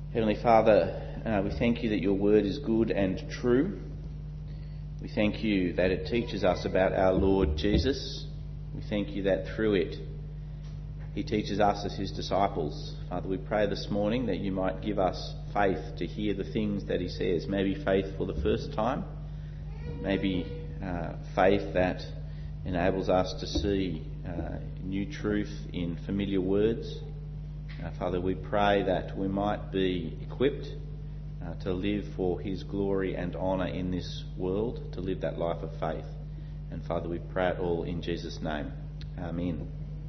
Heavenly Father, we thank you that your word is good and true. We thank you that it teaches us about our Lord Jesus. We thank you that through it, he teaches us as his disciples. Father, we pray this morning that you might give us faith to hear the things that he says. Maybe faith for the first time. Maybe faith that enables us to see new truth in familiar words. Father, we pray that we might be equipped to live for his glory and honour in this world, to live that life of faith. And Father, we pray it all in Jesus' name. Amen.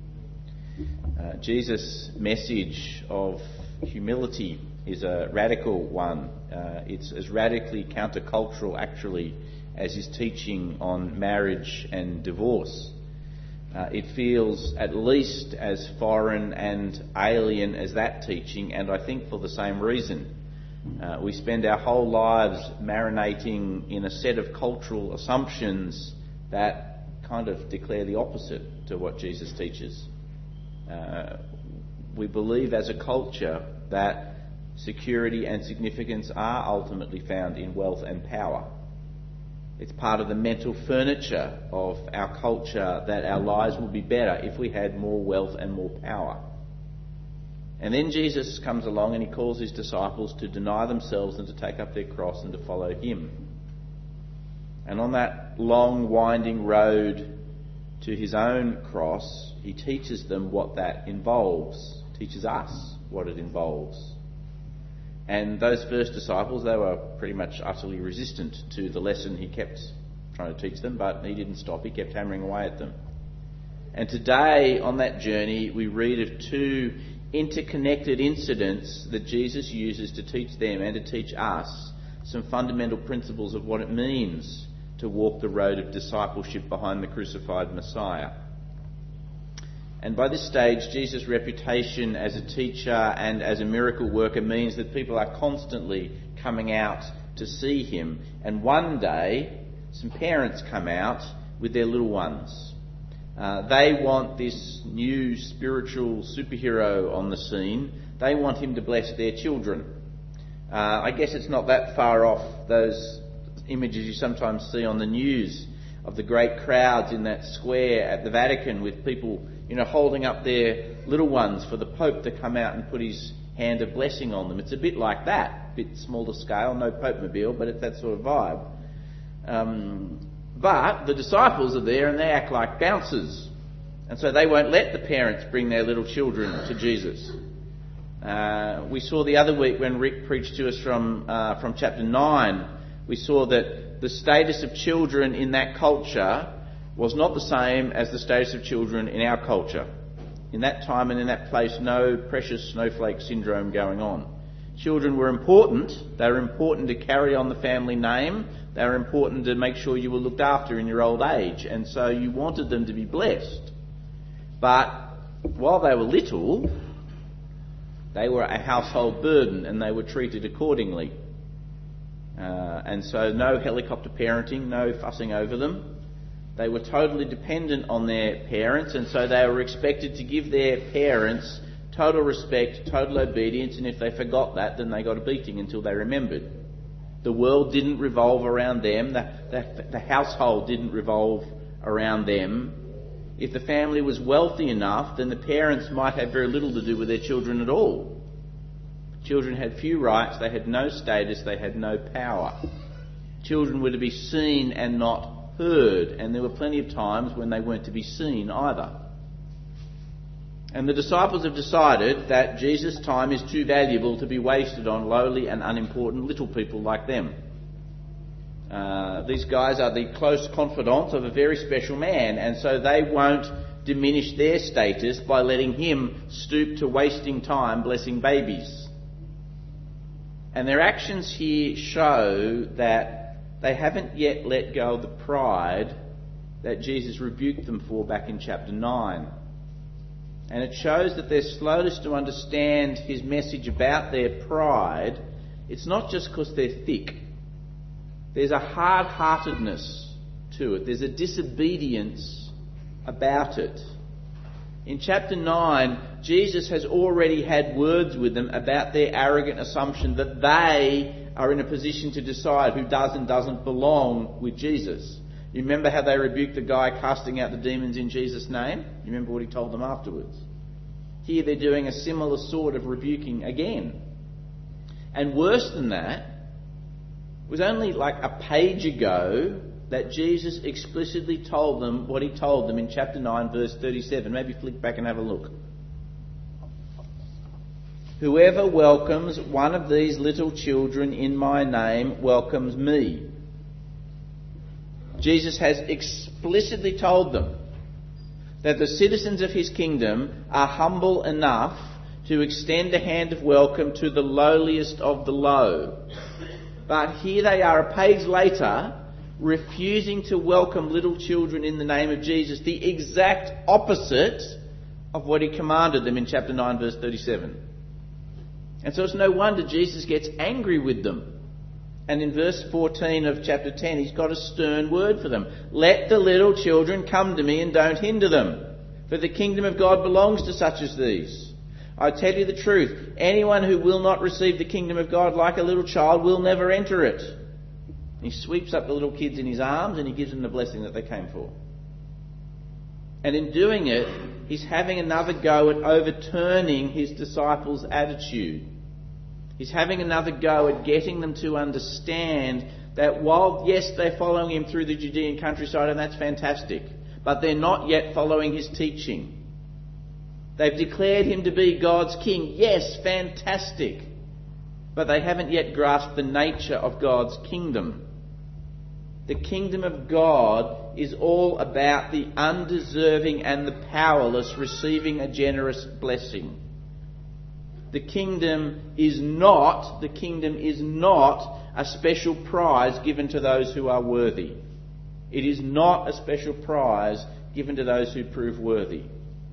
Jesus' message of humility is a radical one. It's as radically countercultural, actually, as his teaching on marriage and divorce. It feels at least as foreign and alien as that teaching, and I think for the same reason. We spend our whole lives marinating in a set of cultural assumptions that kind of declare the opposite to what Jesus teaches. We believe as a culture that security and significance are ultimately found in wealth and power. It's part of the mental furniture of our culture that our lives would be better if we had more wealth and more power. And then Jesus comes along and he calls his disciples to deny themselves and to take up their cross and to follow him. And on that long, winding road to his own cross, he teaches them what that involves, teaches us what it involves. And those first disciples, they were pretty much utterly resistant to the lesson he kept trying to teach them, but he didn't stop. He kept hammering away at them. And today, on that journey, we read of two interconnected incidents that Jesus uses to teach them and to teach us some fundamental principles of what it means to walk the road of discipleship behind the crucified Messiah. And by this stage, Jesus' reputation as a teacher and as a miracle worker means that people are constantly coming out to see him. And one day, some parents come out with their little ones. They want this new spiritual superhero on the scene. They want him to bless their children. I guess it's not that far off those images you sometimes see on the news of the great crowds in that square at the Vatican with people, holding up their little ones for the Pope to come out and put his hand of blessing on them. It's a bit like that, a bit smaller scale, no Pope-mobile, but it's that sort of vibe. But the disciples are there and they act like bouncers. And so they won't let the parents bring their little children to Jesus. We saw the other week when Rick preached to us from chapter 9, we saw that the status of children in that culture was not the same as the status of children in our culture. In that time and in that place, no precious snowflake syndrome going on. Children were important. They were important to carry on the family name. They were important to make sure you were looked after in your old age. And so you wanted them to be blessed. But while they were little, they were a household burden and they were treated accordingly. And so no helicopter parenting, no fussing over them. They were totally dependent on their parents, and so they were expected to give their parents total respect, total obedience, and if they forgot that, then they got a beating until they remembered. The world didn't revolve around them. The household didn't revolve around them. If the family was wealthy enough, then the parents might have very little to do with their children at all. Children had few rights, they had no status, they had no power. Children were to be seen and not heard, and there were plenty of times when they weren't to be seen either. And the disciples have decided that Jesus' time is too valuable to be wasted on lowly and unimportant little people like them. These guys are the close confidants of a very special man, and so they won't diminish their status by letting him stoop to wasting time blessing babies. And their actions here show that they haven't yet let go of the pride that Jesus rebuked them for back in chapter 9. And it shows that their slowness to understand his message about their pride, it's not just because they're thick. There's a hard-heartedness to it. There's a disobedience about it. In chapter 9, Jesus has already had words with them about their arrogant assumption that they are in a position to decide who does and doesn't belong with Jesus. You remember how they rebuked the guy casting out the demons in Jesus' name? You remember what he told them afterwards? Here they're doing a similar sort of rebuking again. And worse than that, it was only like a page ago that Jesus explicitly told them what he told them in chapter 9, verse 37. Maybe flick back and have a look. Whoever welcomes one of these little children in my name welcomes me. Jesus has explicitly told them that the citizens of his kingdom are humble enough to extend a hand of welcome to the lowliest of the low. But here they are a page later, refusing to welcome little children in the name of Jesus, the exact opposite of what he commanded them in chapter 9, verse 37. And so it's no wonder Jesus gets angry with them. And in verse 14 of chapter 10, he's got a stern word for them. Let the little children come to me and don't hinder them, for the kingdom of God belongs to such as these. I tell you the truth, anyone who will not receive the kingdom of God like a little child will never enter it. He sweeps up the little kids in his arms and he gives them the blessing that they came for. And in doing it, he's having another go at overturning his disciples' attitude. He's having another go at getting them to understand that while, yes, they're following him through the Judean countryside, and that's fantastic, but they're not yet following his teaching. They've declared him to be God's king. Yes, fantastic. But they haven't yet grasped the nature of God's kingdom. The kingdom of God is all about the undeserving and the powerless receiving a generous blessing. The kingdom is not a special prize given to those who are worthy. It is not a special prize given to those who prove worthy.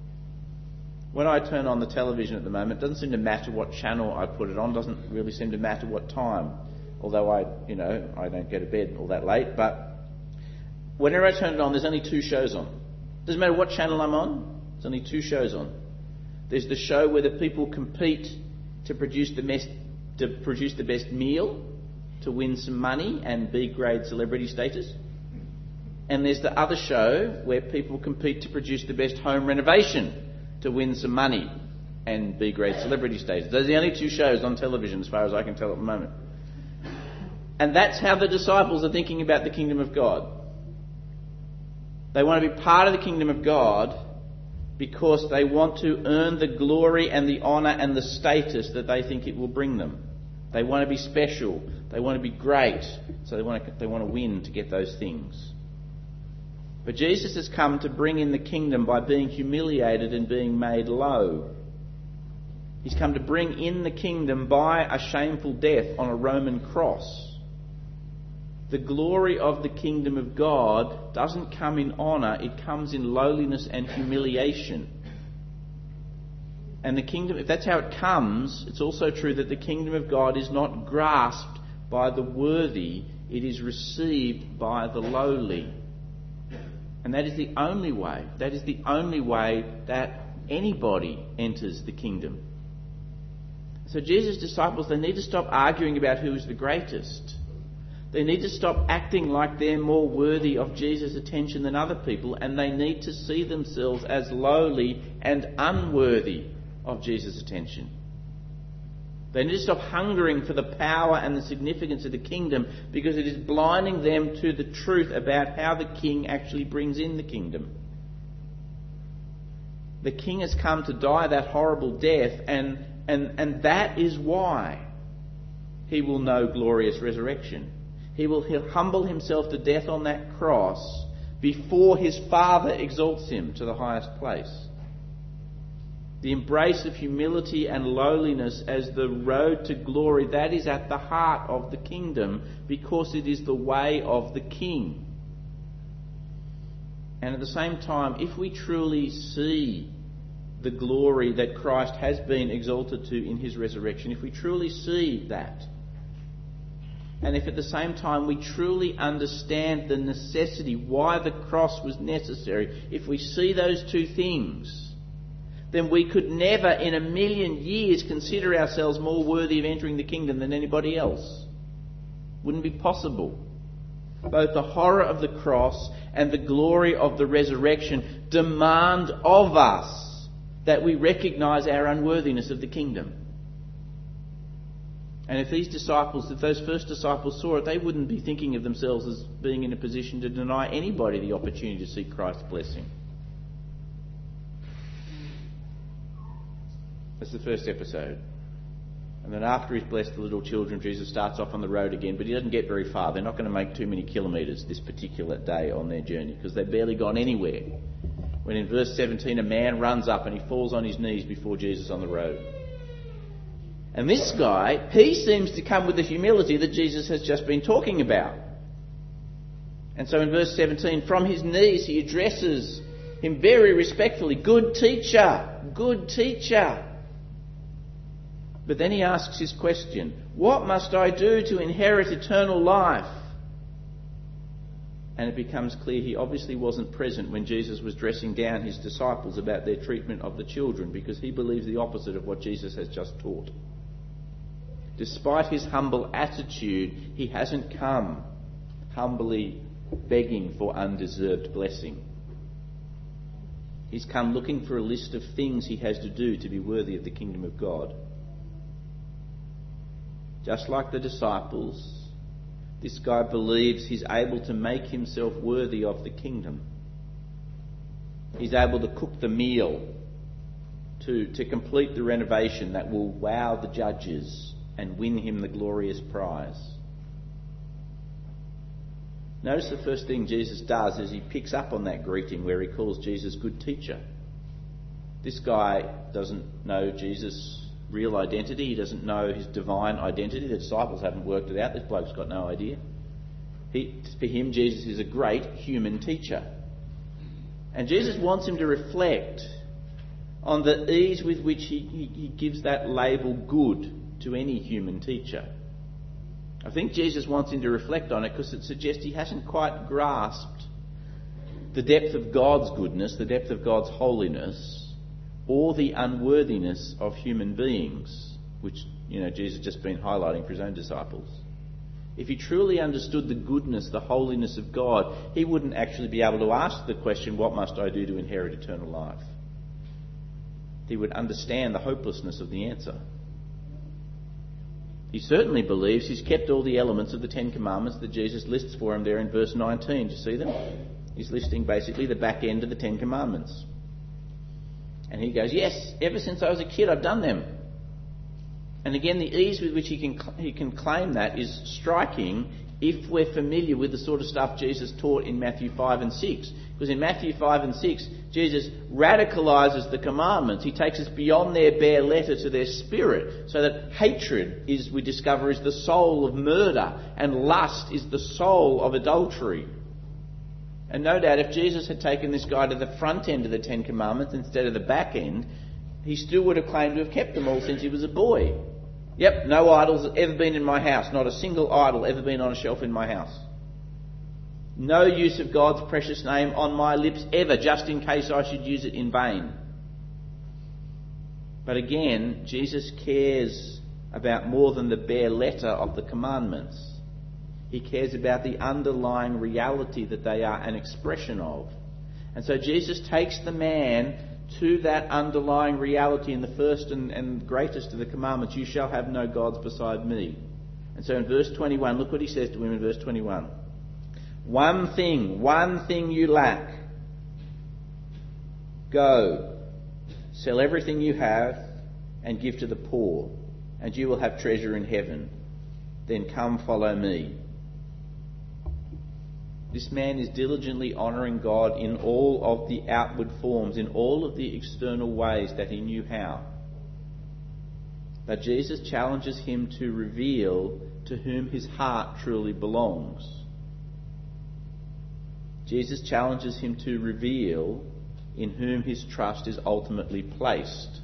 When I turn on the television at the moment, it doesn't seem to matter what channel I put it on. It doesn't really seem to matter what time. Although I don't go to bed all that late. But whenever I turn it on, there's only two shows on. Doesn't matter what channel I'm on. There's only two shows on. There's the show where the people compete to produce the best meal, to win some money and B-grade celebrity status. And there's the other show where people compete to produce the best home renovation, to win some money and B-grade celebrity status. Those are the only two shows on television as far as I can tell at the moment. And that's how the disciples are thinking about the kingdom of God. They want to be part of the kingdom of God because they want to earn the glory and the honour and the status that they think it will bring them. They want to be special. They want to be great. So they want to win to get those things. But Jesus has come to bring in the kingdom by being humiliated and being made low. He's come to bring in the kingdom by a shameful death on a Roman cross. The glory of the kingdom of God doesn't come in honour, it comes in lowliness and humiliation. And the kingdom, if that's how it comes, it's also true that the kingdom of God is not grasped by the worthy, it is received by the lowly. And that is the only way. That is the only way that anybody enters the kingdom. So Jesus' disciples, they need to stop arguing about who is the greatest. They need to stop acting like they're more worthy of Jesus' attention than other people, and they need to see themselves as lowly and unworthy of Jesus' attention. They need to stop hungering for the power and the significance of the kingdom because it is blinding them to the truth about how the king actually brings in the kingdom. The king has come to die that horrible death, and that is why he will know glorious resurrection. He will humble himself to death on that cross before his Father exalts him to the highest place. The embrace of humility and lowliness as the road to glory, that is at the heart of the kingdom because it is the way of the king. And at the same time, if we truly see the glory that Christ has been exalted to in his resurrection, if we truly see that, and if at the same time we truly understand the necessity, why the cross was necessary, if we see those two things, then we could never in a million years consider ourselves more worthy of entering the kingdom than anybody else. Wouldn't be possible. Both the horror of the cross and the glory of the resurrection demand of us that we recognise our unworthiness of the kingdom. And if those first disciples saw it, they wouldn't be thinking of themselves as being in a position to deny anybody the opportunity to seek Christ's blessing. That's the first episode. And then after he's blessed the little children, Jesus starts off on the road again, but he doesn't get very far. They're not going to make too many kilometres this particular day on their journey because they've barely gone anywhere. When in verse 17 a man runs up and he falls on his knees before Jesus on the road. And this guy, he seems to come with the humility that Jesus has just been talking about. And so in verse 17, from his knees he addresses him very respectfully, "Good teacher, good teacher." But then he asks his question, "What must I do to inherit eternal life?" And it becomes clear he obviously wasn't present when Jesus was dressing down his disciples about their treatment of the children, because he believes the opposite of what Jesus has just taught. Despite his humble attitude, he hasn't come humbly begging for undeserved blessing. He's come looking for a list of things he has to do to be worthy of the kingdom of God. Just like the disciples, this guy believes he's able to make himself worthy of the kingdom. He's able to cook the meal, to complete the renovation that will wow the judges and win him the glorious prize. Notice the first thing Jesus does is he picks up on that greeting where he calls Jesus good teacher. This guy doesn't know Jesus' real identity. He doesn't know his divine identity. The disciples haven't worked it out. This bloke's got no idea. For him, Jesus is a great human teacher. And Jesus wants him to reflect on the ease with which he gives that label good to any human teacher. I think Jesus wants him to reflect on it because it suggests he hasn't quite grasped the depth of God's goodness, the depth of God's holiness, or the unworthiness of human beings, which, Jesus has just been highlighting for his own disciples. If he truly understood the goodness, the holiness of God, he wouldn't actually be able to ask the question, "What must I do to inherit eternal life?" He would understand the hopelessness of the answer. He certainly believes he's kept all the elements of the Ten Commandments that Jesus lists for him there in verse 19. Do you see them? He's listing basically the back end of the Ten Commandments. And he goes, "Yes, ever since I was a kid I've done them." And again, the ease with which he can claim that is striking if we're familiar with the sort of stuff Jesus taught in Matthew 5 and 6. Because in Matthew 5 and 6, Jesus radicalises the commandments. He takes us beyond their bare letter to their spirit, so that hatred we discover, is the soul of murder, and lust is the soul of adultery. And no doubt if Jesus had taken this guy to the front end of the Ten Commandments instead of the back end, he still would have claimed to have kept them all since he was a boy. Yep, no idols have ever been in my house. Not a single idol ever been on a shelf in my house. No use of God's precious name on my lips ever, just in case I should use it in vain. But again, Jesus cares about more than the bare letter of the commandments. He cares about the underlying reality that they are an expression of. And so Jesus takes the man to that underlying reality in the first and greatest of the commandments: "You shall have no gods beside me." And so in verse 21, look what he says to him in verse 21. One thing you lack. Go, sell everything you have and give to the poor, and you will have treasure in heaven. Then come follow me. This man is diligently honouring God in all of the outward forms, in all of the external ways that he knew how. But Jesus challenges him to reveal to whom his heart truly belongs. Jesus challenges him to reveal in whom his trust is ultimately placed.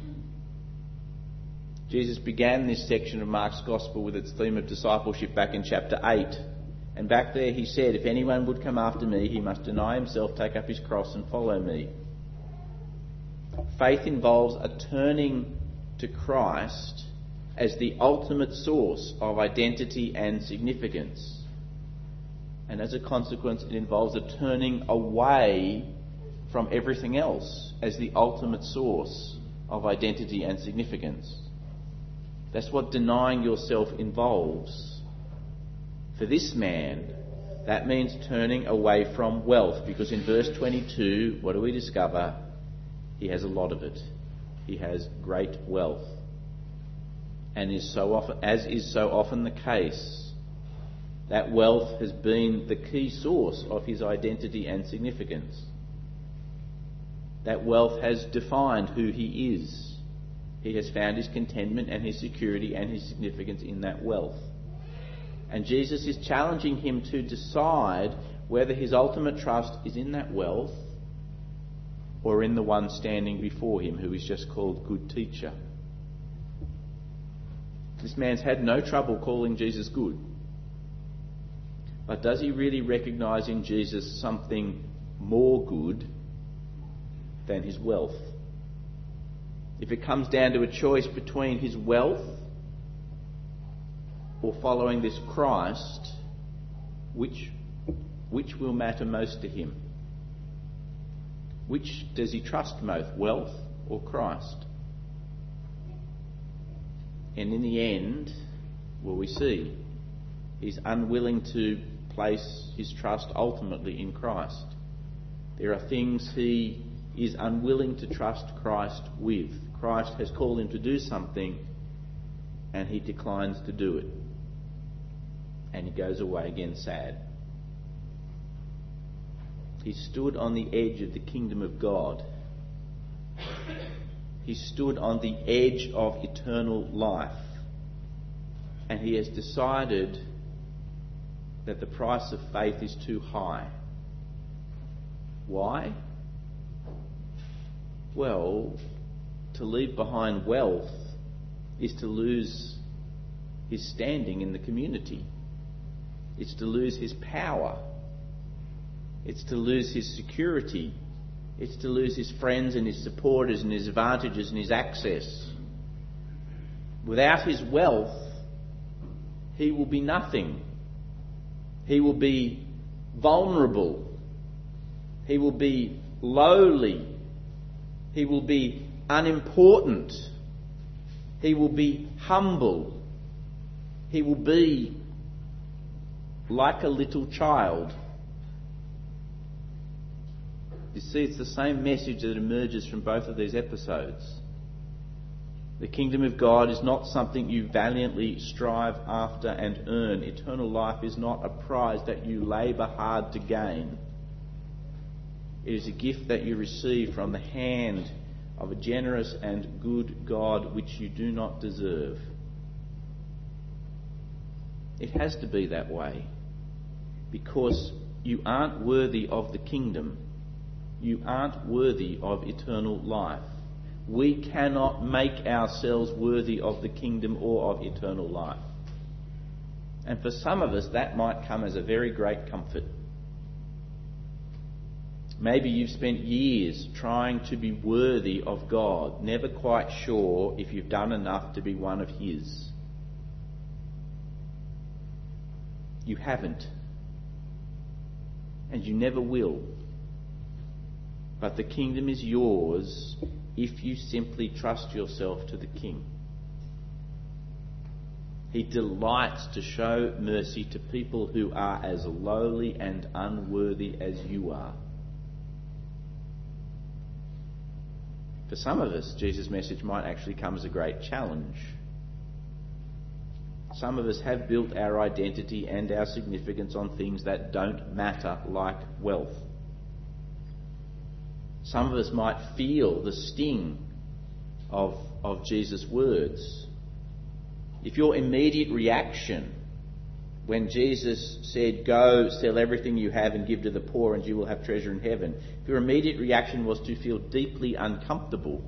Jesus began this section of Mark's Gospel with its theme of discipleship back in chapter 8. And back there he said, "If anyone would come after me, he must deny himself, take up his cross and follow me." Faith involves a turning to Christ as the ultimate source of identity and significance. And as a consequence, it involves a turning away from everything else as the ultimate source of identity and significance. That's what denying yourself involves. For this man, that means turning away from wealth, because in verse 22, what do we discover? He has a lot of it. He has great wealth. And as is so often the case, that wealth has been the key source of his identity and significance. That wealth has defined who he is. He has found his contentment and his security and his significance in that wealth. And Jesus is challenging him to decide whether his ultimate trust is in that wealth or in the one standing before him, who is just called Good Teacher. This man's had no trouble calling Jesus good. But does he really recognise in Jesus something more good than his wealth? If it comes down to a choice between his wealth or following this Christ, which will matter most to him? Which does he trust most, wealth or Christ? And in the end, we see he's unwilling to place his trust ultimately in Christ. There are things he is unwilling to trust Christ with. Christ has called him to do something and he declines to do it. And he goes away again sad. He stood on the edge of the kingdom of God. He stood on the edge of eternal life. And he has decided that the price of faith is too high. Why? Well, to leave behind wealth is to lose his standing in the community. It's to lose his power. It's to lose his security. It's to lose his friends and his supporters and his advantages and his access. Without his wealth, he will be nothing. He will be vulnerable. He will be lowly. He will be unimportant. He will be humble. He will be like a little child. You see, it's the same message that emerges from both of these episodes. The kingdom of God is not something you valiantly strive after and earn. Eternal life is not a prize that you labour hard to gain. It is a gift that you receive from the hand of a generous and good God which you do not deserve. It has to be that way because you aren't worthy of the kingdom. You aren't worthy of eternal life. We cannot make ourselves worthy of the kingdom or of eternal life. And for some of us, that might come as a very great comfort. Maybe you've spent years trying to be worthy of God, never quite sure if you've done enough to be one of His. You haven't. And you never will. But the kingdom is yours if you simply trust yourself to the King. He delights to show mercy to people who are as lowly and unworthy as you are. For some of us, Jesus' message might actually come as a great challenge. Some of us have built our identity and our significance on things that don't matter, like wealth. Some of us might feel the sting of Jesus' words. If your immediate reaction when Jesus said, "Go, sell everything you have and give to the poor and you will have treasure in heaven," if your immediate reaction was to feel deeply uncomfortable,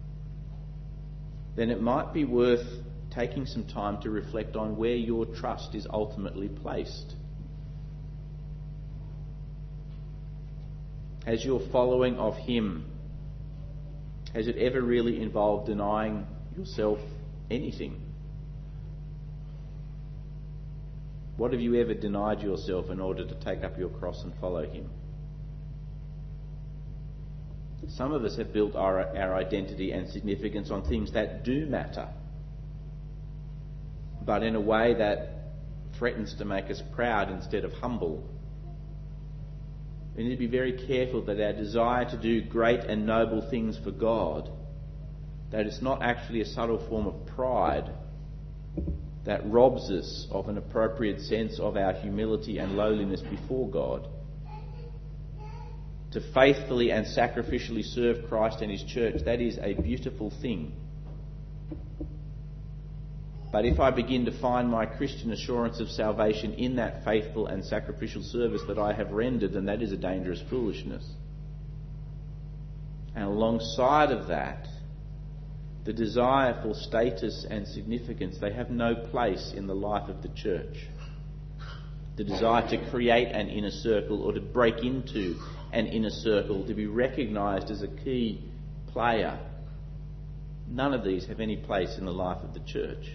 then it might be worth taking some time to reflect on where your trust is ultimately placed. Has your following of Him Has it ever really involved denying yourself anything? What have you ever denied yourself in order to take up your cross and follow him? Some of us have built our identity and significance on things that do matter, but in a way that threatens to make us proud instead of humble. We need to be very careful that our desire to do great and noble things for God, that it's not actually a subtle form of pride that robs us of an appropriate sense of our humility and lowliness before God. To faithfully and sacrificially serve Christ and his church, that is a beautiful thing. But if I begin to find my Christian assurance of salvation in that faithful and sacrificial service that I have rendered, then that is a dangerous foolishness. And alongside of that, the desire for status and significance, they have no place in the life of the church. The desire to create an inner circle or to break into an inner circle, to be recognised as a key player, none of these have any place in the life of the church.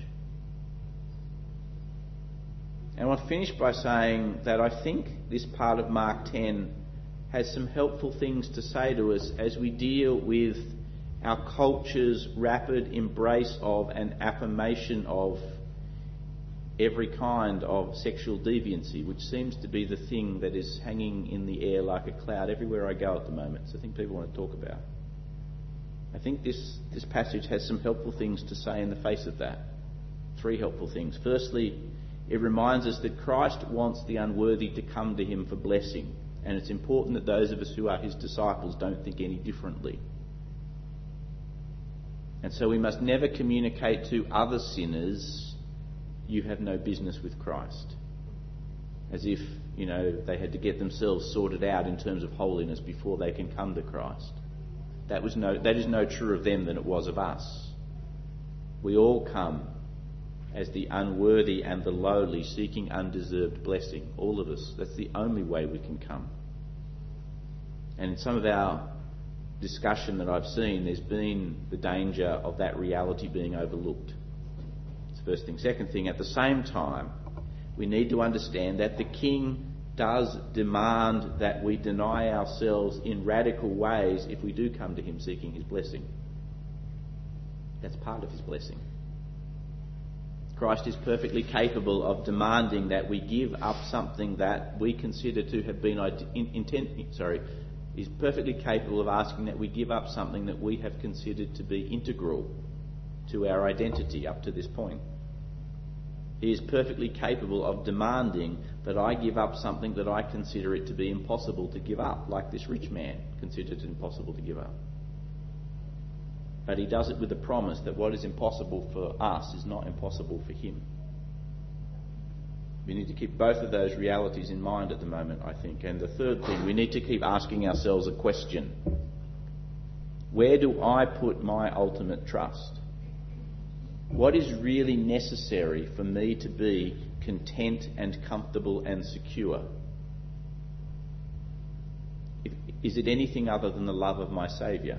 And I want to finish by saying that I think this part of Mark 10 has some helpful things to say to us as we deal with our culture's rapid embrace of and affirmation of every kind of sexual deviancy, which seems to be the thing that is hanging in the air like a cloud everywhere I go at the moment. So I think people want to talk about. I think this passage has some helpful things to say in the face of that. 3 helpful things. Firstly, it reminds us that Christ wants the unworthy to come to him for blessing, and it's important that those of us who are his disciples don't think any differently. And so we must never communicate to other sinners, you have no business with Christ. As if, they had to get themselves sorted out in terms of holiness before they can come to Christ. That is no truer of them than it was of us. We all come as the unworthy and the lowly, seeking undeserved blessing. All of us. That's the only way we can come. And in some of our discussion that I've seen, there's been the danger of that reality being overlooked. That's the first thing. Second thing, at the same time, we need to understand that the King does demand that we deny ourselves in radical ways if we do come to him seeking his blessing. That's part of his blessing. Christ is perfectly capable of demanding that we give up something that we consider to have been He's perfectly capable of asking that we give up something that we have considered to be integral to our identity up to this point. He is perfectly capable of demanding that I give up something that I consider it to be impossible to give up, like this rich man considered it impossible to give up. But he does it with the promise that what is impossible for us is not impossible for him. We need to keep both of those realities in mind at the moment, I think. And the third thing, we need to keep asking ourselves a question. Where do I put my ultimate trust? What is really necessary for me to be content and comfortable and secure? Is it anything other than the love of my Saviour?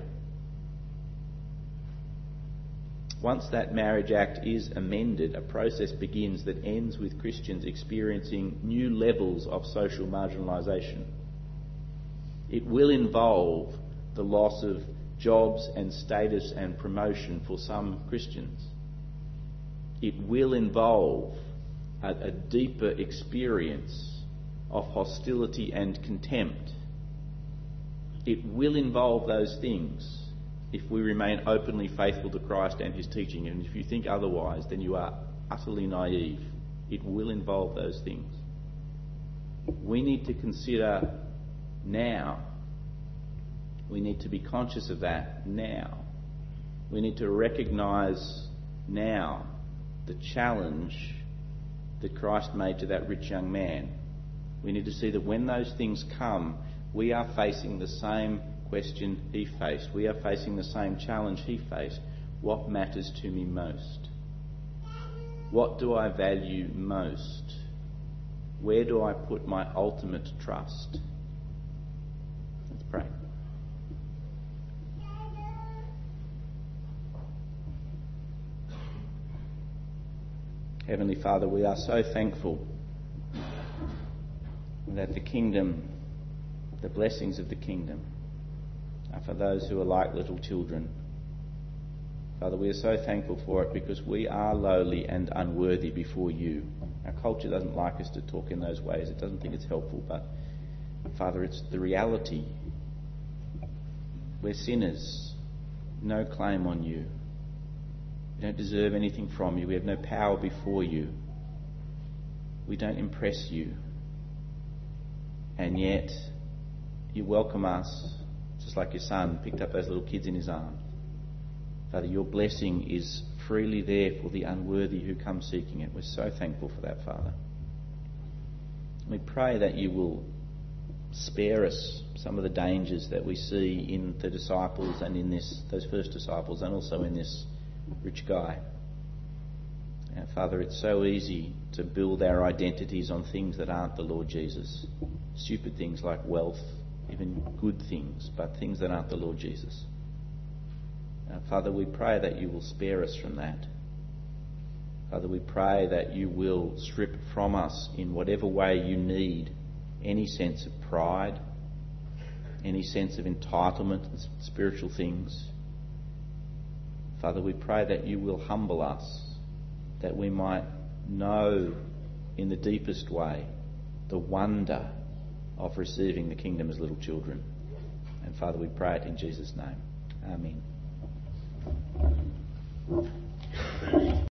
Once that Marriage Act is amended, a process begins that ends with Christians experiencing new levels of social marginalisation. It will involve the loss of jobs and status and promotion for some Christians. It will involve a deeper experience of hostility and contempt. It will involve those things if we remain openly faithful to Christ and his teaching. And if you think otherwise, then you are utterly naive. It will involve those things. We need to consider now. We need to be conscious of that now. We need to recognise now the challenge that Christ made to that rich young man. We need to see that when those things come, we are facing the same question he faced. We are facing the same challenge he faced. What matters to me most? What do I value most? Where do I put my ultimate trust? Let's pray. Heavenly Father, we are so thankful that the kingdom, the blessings of the kingdom, are for those who are like little children. Father, we are so thankful for it because we are lowly and unworthy before you. Our culture doesn't like us to talk in those ways. It doesn't think it's helpful, but Father, it's the reality. We're sinners, no claim on you. We don't deserve anything from you. We have no power before you. We don't impress you. And yet, you welcome us, just like your son picked up those little kids in his arms. Father, your blessing is freely there for the unworthy who come seeking it. We're so thankful for that, Father. We pray that you will spare us some of the dangers that we see in the disciples and in those first disciples, and also in this rich guy. Father, it's so easy to build our identities on things that aren't the Lord Jesus. Stupid things like wealth, even good things, but things that aren't the Lord Jesus. Father, we pray that you will spare us from that. Father, we pray that you will strip from us in whatever way you need any sense of pride, any sense of entitlement and spiritual things. Father, we pray that you will humble us, that we might know in the deepest way the wonder of receiving the kingdom as little children. And Father, we pray it in Jesus' name. Amen.